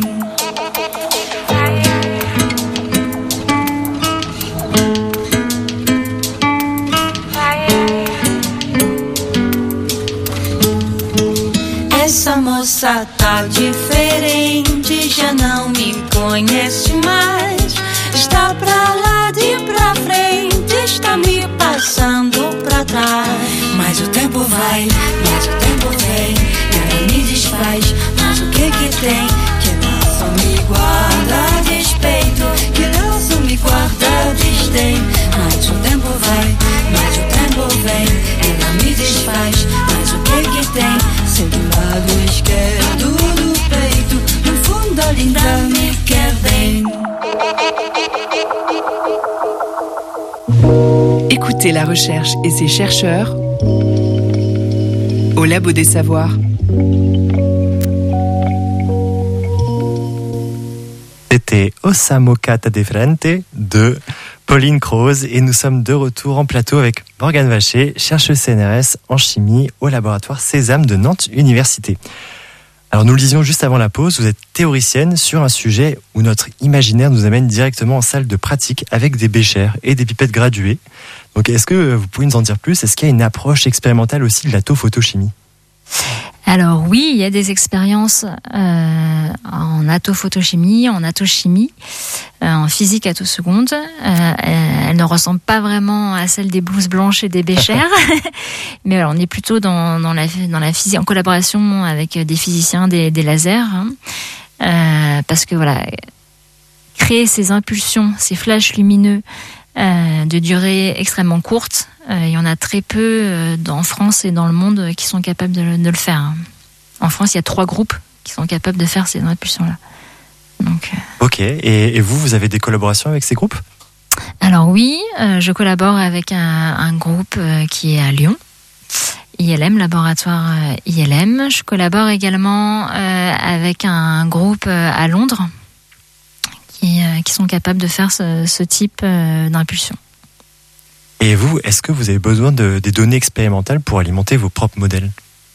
Essa moça tá diferente, já não me conhece mais. Está pra lá de pra frente, está me passando pra trás. Mas o tempo vai, mas o tempo vem, ela me desfaz. Mas o que tem, que ela só me guarda a despeito, que ela só me guarda a desdém. Mas o tempo vai, mas o tempo vem, ela me desfaz, mas o que tem? Se do lado esquerdo do peito, no fundo a linda me quer bem. Écoutez la recherche et ses chercheurs au Labo des Savoirs. C'était Osamo Cata de Frente de Pauline Croze et nous sommes de retour en plateau avec Morgane Vacher, chercheuse CNRS en chimie au laboratoire Sésame de Nantes Université. Alors nous le disions juste avant la pause, vous êtes théoricienne sur un sujet où notre imaginaire nous amène directement en salle de pratique avec des béchers et des pipettes graduées. Donc est-ce que vous pouvez nous en dire plus ? Est-ce qu'il y a une approche expérimentale aussi de la photochimie ? Alors oui, il y a des expériences en attophotochimie, en attochimie, en physique attoseconde. Elles ne ressemblent pas vraiment à celles des blouses blanches et des béchers, mais alors, on est plutôt dans la physique, en collaboration avec des physiciens des lasers, parce que voilà, créer ces impulsions, ces flashs lumineux de durée extrêmement courte, il y en a très peu en France et dans le monde qui sont capables de le faire. En France, il y a 3 groupes qui sont capables de faire ces impulsions-là. Donc, Ok, et vous avez des collaborations avec ces groupes ? Alors oui, je collabore avec un groupe qui est à Lyon, ILM, laboratoire ILM. Je collabore également avec un groupe à Londres qui sont capables de faire ce type d'impulsion. Et vous, est-ce que vous avez besoin des données expérimentales pour alimenter vos propres modèles ?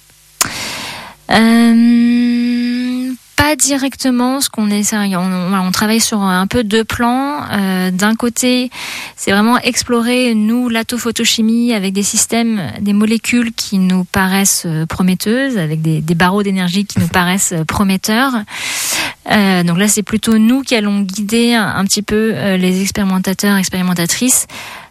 Pas directement, on travaille sur un peu 2 plans. D'un côté, c'est vraiment explorer, nous, l'attophotochimie avec des systèmes, des molécules qui nous paraissent prometteuses, avec des barreaux d'énergie qui nous paraissent prometteurs. Donc là, c'est plutôt nous qui allons guider un petit peu les expérimentateurs, expérimentatrices,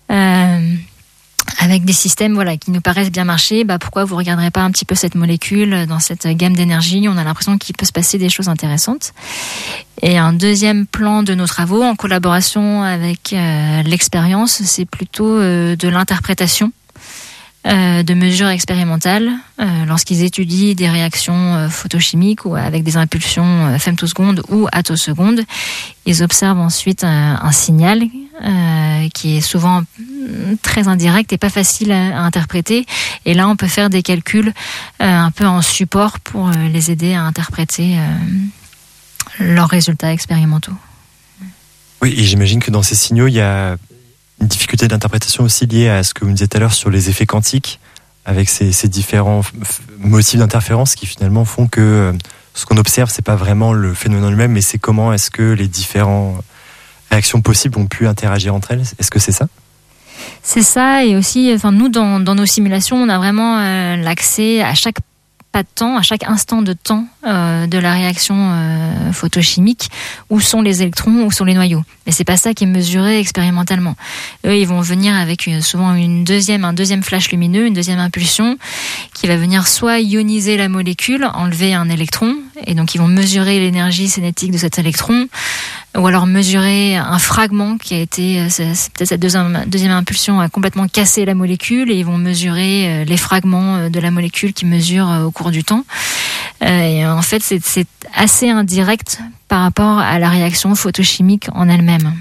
avec des systèmes qui nous paraissent bien marcher. Pourquoi vous ne regarderez pas un petit peu cette molécule dans cette gamme d'énergie ? On a l'impression qu'il peut se passer des choses intéressantes. Et un deuxième plan de nos travaux, en collaboration avec l'expérience, c'est plutôt de l'interprétation de mesures expérimentales lorsqu'ils étudient des réactions photochimiques ou avec des impulsions femtosecondes ou attosecondes. Ils observent ensuite un signal qui est souvent très indirect et pas facile à interpréter. Et là, on peut faire des calculs un peu en support pour les aider à interpréter leurs résultats expérimentaux. Oui, et j'imagine que dans ces signaux, il y a une difficulté d'interprétation aussi liée à ce que vous me disiez tout à l'heure sur les effets quantiques, avec ces différents motifs d'interférence qui finalement font que ce qu'on observe, c'est pas vraiment le phénomène lui-même, mais c'est comment est-ce que les différentes réactions possibles ont pu interagir entre elles. Est-ce que c'est ça ? C'est ça, et aussi, nous, dans nos simulations, on a vraiment l'accès à chaque pas de temps, à chaque instant de temps de la réaction photochimique, où sont les électrons, où sont les noyaux. Mais c'est pas ça qui est mesuré expérimentalement. Eux, ils vont venir avec souvent un deuxième flash lumineux, une deuxième impulsion, qui va venir soit ioniser la molécule, enlever un électron, et donc ils vont mesurer l'énergie cinétique de cet électron, ou alors mesurer un fragment qui a été, c'est peut-être cette deuxième impulsion a complètement cassé la molécule, et ils vont mesurer les fragments de la molécule qui mesurent au cours du temps. Et en fait, c'est assez indirect par rapport à la réaction photochimique en elle-même.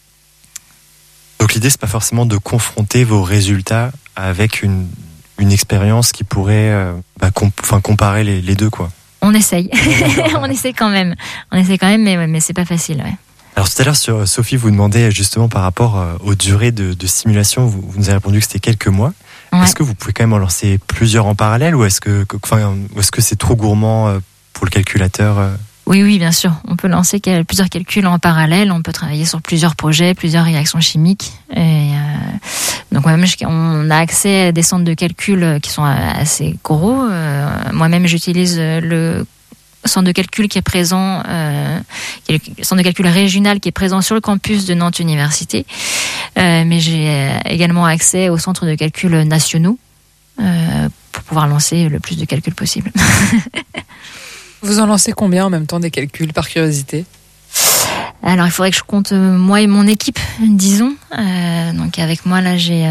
Donc l'idée, c'est pas forcément de confronter vos résultats avec une expérience qui pourrait comparer les deux, quoi. On essaye. On essaie quand même, mais c'est pas facile, ouais. Alors tout à l'heure, Sophie vous demandait justement par rapport aux durées de simulation, vous nous avez répondu que c'était quelques mois. Ouais. Est-ce que vous pouvez quand même en lancer plusieurs en parallèle, ou est-ce que c'est trop gourmand pour le calculateur ? Oui, bien sûr. On peut lancer plusieurs calculs en parallèle. On peut travailler sur plusieurs projets, plusieurs réactions chimiques. Et donc moi-même, on a accès à des centres de calcul qui sont assez gros. Moi-même, j'utilise le centre de calcul qui est présent, le centre de calcul régional qui est présent sur le campus de Nantes Université. Mais j'ai également accès aux centres de calcul nationaux pour pouvoir lancer le plus de calculs possible. Vous en lancez combien en même temps des calculs, par curiosité ? Alors, il faudrait que je compte moi et mon équipe, disons. Donc, avec moi, là, j'ai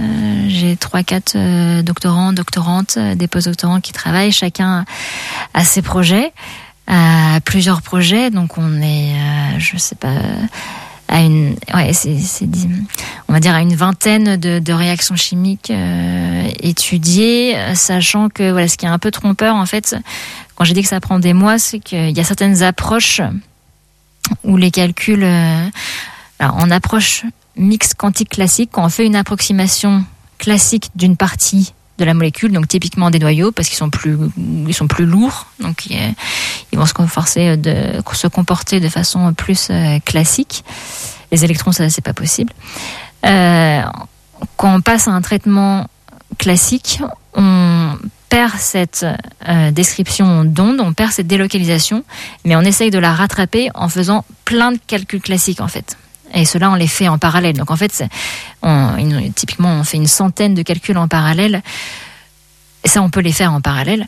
3-4 doctorants, doctorantes, des postdoctorants qui travaillent. Chacun a ses projets, a plusieurs projets. Donc, on est, je sais pas, on va dire à une vingtaine de réactions chimiques étudiées, sachant que voilà, ce qui est un peu trompeur, en fait, quand j'ai dit que ça prend des mois, c'est qu'il y a certaines approches où les calculs, alors en approche mixte quantique classique, quand on fait une approximation classique d'une partie de la molécule, donc typiquement des noyaux, parce qu'ils sont plus lourds, donc ils vont se comporter de façon plus classique. Les électrons, ça c'est pas possible. Quand on passe à un traitement classique, on perd cette description d'onde, on perd cette délocalisation, mais on essaye de la rattraper en faisant plein de calculs classiques en fait. Et cela, on les fait en parallèle. Donc en fait, typiquement, on fait une centaine de calculs en parallèle. Et ça, on peut les faire en parallèle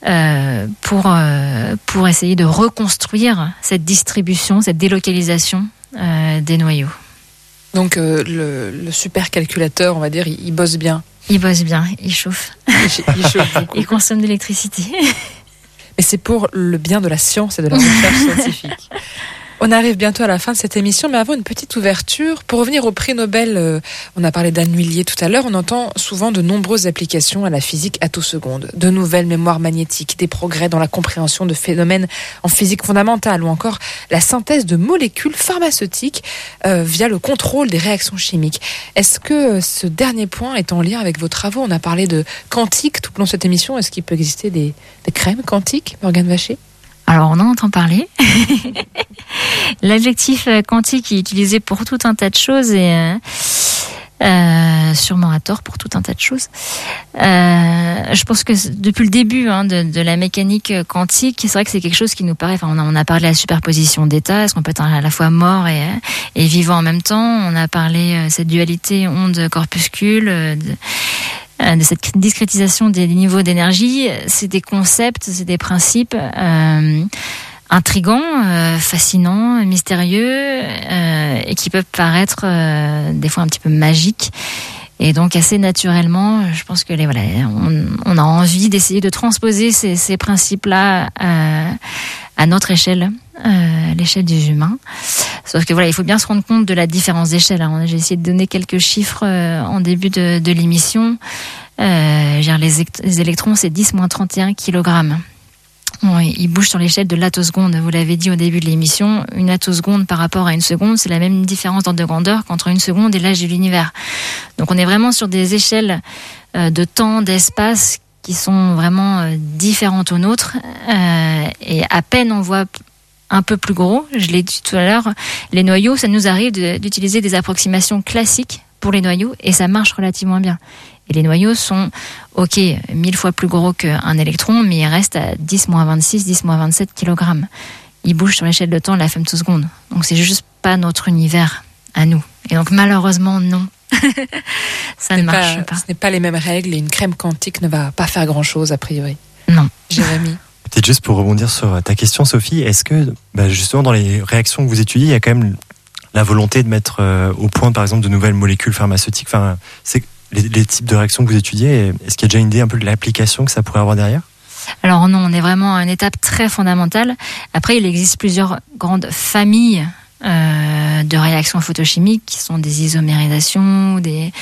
pour essayer de reconstruire cette distribution, cette délocalisation des noyaux. Donc le supercalculateur, on va dire, il bosse bien. Il bosse bien, il chauffe. Il chauffe beaucoup. Il consomme de l'électricité. Mais c'est pour le bien de la science et de la recherche scientifique. On arrive bientôt à la fin de cette émission, mais avant une petite ouverture, pour revenir au prix Nobel, on a parlé d'Anne Huillier tout à l'heure, on entend souvent de nombreuses applications à la physique attoseconde, de nouvelles mémoires magnétiques, des progrès dans la compréhension de phénomènes en physique fondamentale, ou encore la synthèse de molécules pharmaceutiques via le contrôle des réactions chimiques. Est-ce que ce dernier point est en lien avec vos travaux ? On a parlé de quantique tout au long de cette émission. Est-ce qu'il peut exister des crèmes quantiques, Morgane Vacher ? Alors, on en entend parler. L'adjectif quantique est utilisé pour tout un tas de choses et sûrement à tort pour tout un tas de choses. Je pense que depuis le début de la mécanique quantique, c'est vrai que c'est quelque chose qui nous paraît... Enfin, on a parlé de la superposition d'états, est-ce qu'on peut être à la fois mort et vivant en même temps. On a parlé de cette dualité onde-corpuscule, de cette discrétisation des niveaux d'énergie. C'est des concepts, c'est des principes intrigants, fascinants, mystérieux, et qui peuvent paraître des fois un petit peu magiques. Et donc assez naturellement, je pense que on a envie d'essayer de transposer ces principes-là à notre échelle, l'échelle des humains. Sauf que il faut bien se rendre compte de la différence d'échelle. J'ai essayé de donner quelques chiffres en début de l'émission. Les électrons, c'est 10-31 kg. Ils bougent sur l'échelle de l'attoseconde. Vous l'avez dit au début de l'émission, une attoseconde par rapport à une seconde, c'est la même différence d'ordre de grandeur qu'entre une seconde et l'âge de l'univers. Donc on est vraiment sur des échelles de temps, d'espace qui sont vraiment différentes aux nôtres. Et à peine on voit un peu plus gros, je l'ai dit tout à l'heure, les noyaux, ça nous arrive d'utiliser des approximations classiques pour les noyaux et ça marche relativement bien. Et les noyaux sont, 1000 fois plus gros qu'un électron, mais ils restent à 10-26, 10-27 kg. Ils bougent sur l'échelle de temps de la femtoseconde. Donc c'est juste pas notre univers à nous. Et donc malheureusement, non. Ça ne marche pas. Ce n'est pas les mêmes règles et une crème quantique ne va pas faire grand-chose a priori. Non. Jérémy. Peut-être juste pour rebondir sur ta question, Sophie, est-ce que justement dans les réactions que vous étudiez, il y a quand même la volonté de mettre au point par exemple de nouvelles molécules pharmaceutiques ? Enfin, c'est les types de réactions que vous étudiez, est-ce qu'il y a déjà une idée un peu de l'application que ça pourrait avoir derrière ? Alors non, on est vraiment à une étape très fondamentale. Après, il existe plusieurs grandes familles de réactions photochimiques qui sont des isomérisations, des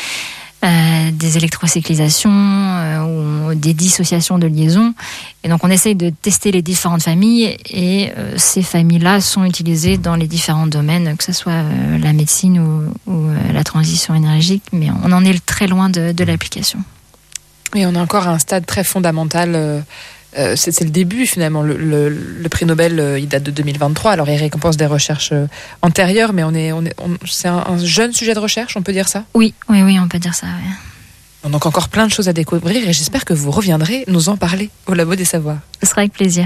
électrocyclisations ou des dissociations de liaisons. Et donc on essaye de tester les différentes familles et ces familles-là sont utilisées dans les différents domaines, que ce soit la médecine ou la transition énergétique, mais on en est très loin de l'application. Et on est encore à un stade très fondamental. C'est le début finalement. Le prix Nobel, il date de 2023. Alors il récompense des recherches antérieures, mais c'est un jeune sujet de recherche, on peut dire ça ? Oui, on peut dire ça. Oui. Donc encore plein de choses à découvrir et j'espère que vous reviendrez nous en parler au Labo des Savoirs. Ce sera avec plaisir.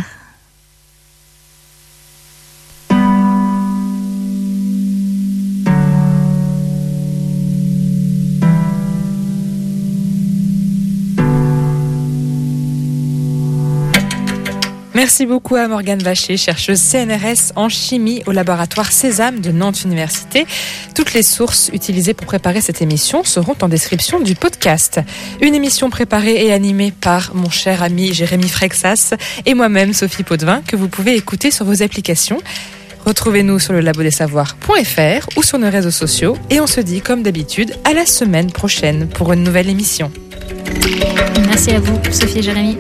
Merci beaucoup à Morgane Vacher, chercheuse CNRS en chimie au laboratoire Sésame de Nantes Université. Toutes les sources utilisées pour préparer cette émission seront en description du podcast. Une émission préparée et animée par mon cher ami Jérémy Frexas et moi-même Sophie Potvin, que vous pouvez écouter sur vos applications. Retrouvez-nous sur le labodesavoirs.fr ou sur nos réseaux sociaux et on se dit comme d'habitude à la semaine prochaine pour une nouvelle émission. Merci à vous, Sophie et Jérémy.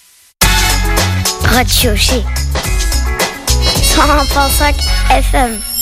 Radio G 101.5 FM.